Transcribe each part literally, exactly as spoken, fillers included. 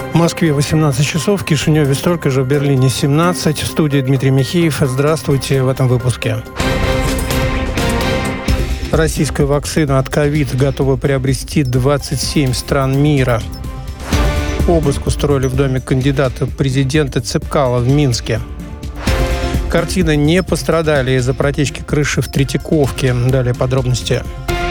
В Москве восемнадцать часов, в Кишиневе столько же, в Берлине семнадцать. В студии Дмитрий Михеев. Здравствуйте в этом выпуске. Российскую вакцину от ковид готовы приобрести двадцать семь стран мира. Обыск устроили в доме кандидата в президенты Цепкала в Минске. Картины не пострадали из-за протечки крыши в Третьяковке. Далее подробности.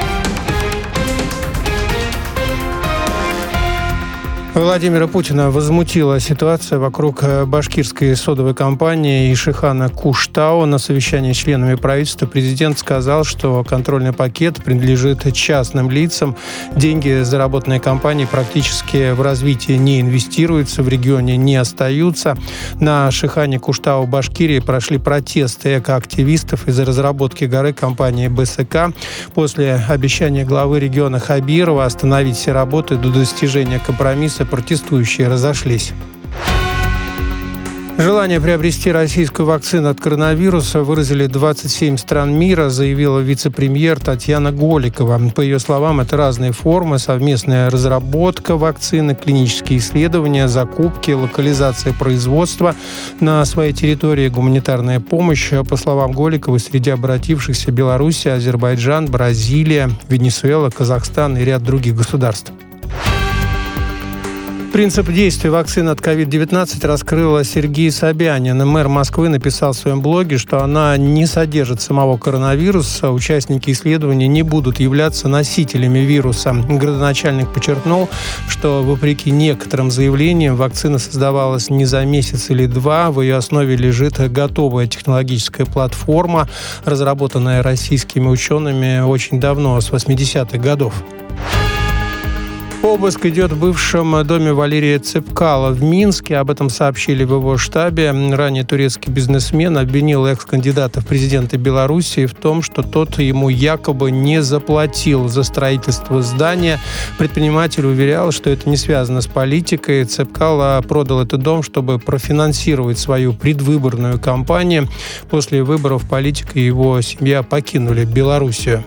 Владимира Путина возмутила ситуация вокруг башкирской содовой компании Ишихана Куштау. На совещании с членами правительства президент сказал, что контрольный пакет принадлежит частным лицам. Деньги, заработанные компанией, практически в развитие не инвестируются, в регионе не остаются. На Шихане Куштау в Башкирии прошли протесты экоактивистов из-за разработки горы компании БСК. После обещания главы региона Хабирова остановить все работы до достижения компромисса протестующие разошлись. Желание приобрести российскую вакцину от коронавируса выразили двадцать семь стран мира, заявила вице-премьер Татьяна Голикова. По ее словам, это разные формы: совместная разработка вакцины, клинические исследования, закупки, локализация производства на своей территории, гуманитарная помощь. По словам Голиковой, среди обратившихся Белоруссия, Азербайджан, Бразилия, Венесуэла, Казахстан и ряд других государств. Принцип действия вакцины от ковид девятнадцать раскрыла Сергей Собянин. Мэр Москвы написал в своем блоге, что она не содержит самого коронавируса. Участники исследования не будут являться носителями вируса. Градоначальник подчеркнул, что, вопреки некоторым заявлениям, вакцина создавалась не за месяц или два. В ее основе лежит готовая технологическая платформа, разработанная российскими учеными очень давно, с восьмидесятых годов. Обыск идет в бывшем доме Валерия Цепкала в Минске. Об этом сообщили в его штабе. Ранее турецкий бизнесмен обвинил экс-кандидата в президенты Белоруссии в том, что тот ему якобы не заплатил за строительство здания. Предприниматель уверял, что это не связано с политикой. Цепкала продал этот дом, чтобы профинансировать свою предвыборную кампанию. После выборов политик и его семья покинули Белоруссию.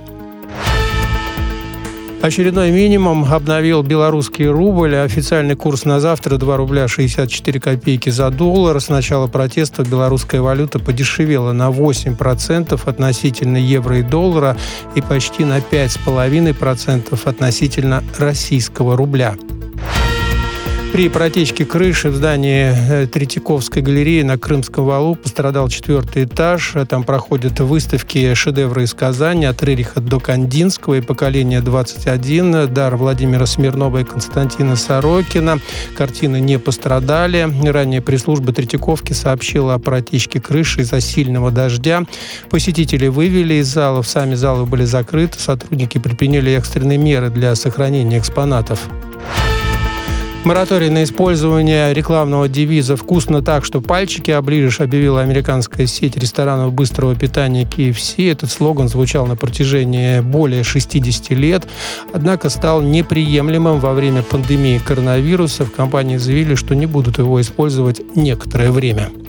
Очередной минимум обновил белорусский рубль. Официальный курс на завтра два рубля шестьдесят четыре копейки за доллар. С начала протестов белорусская валюта подешевела на восемь процентов относительно евро и доллара и почти на пять целых пять десятых процента относительно российского рубля. При протечке крыши в здании Третьяковской галереи на Крымском валу пострадал четвертый этаж. Там проходят выставки «Шедевры из Казани» от Рериха до Кандинского и «Поколение двадцать один», дар Владимира Смирнова и Константина Сорокина. Картины не пострадали. Ранее пресс-служба Третьяковки сообщила о протечке крыши из-за сильного дождя. Посетители вывели из залов, сами залы были закрыты. Сотрудники предприняли экстренные меры для сохранения экспонатов. Мораторий на использование рекламного девиза «Вкусно так, что пальчики оближешь» объявила американская сеть ресторанов быстрого питания кей эф си. Этот слоган звучал на протяжении более шестидесяти лет, однако стал неприемлемым во время пандемии коронавируса. В компании заявили, что не будут его использовать некоторое время.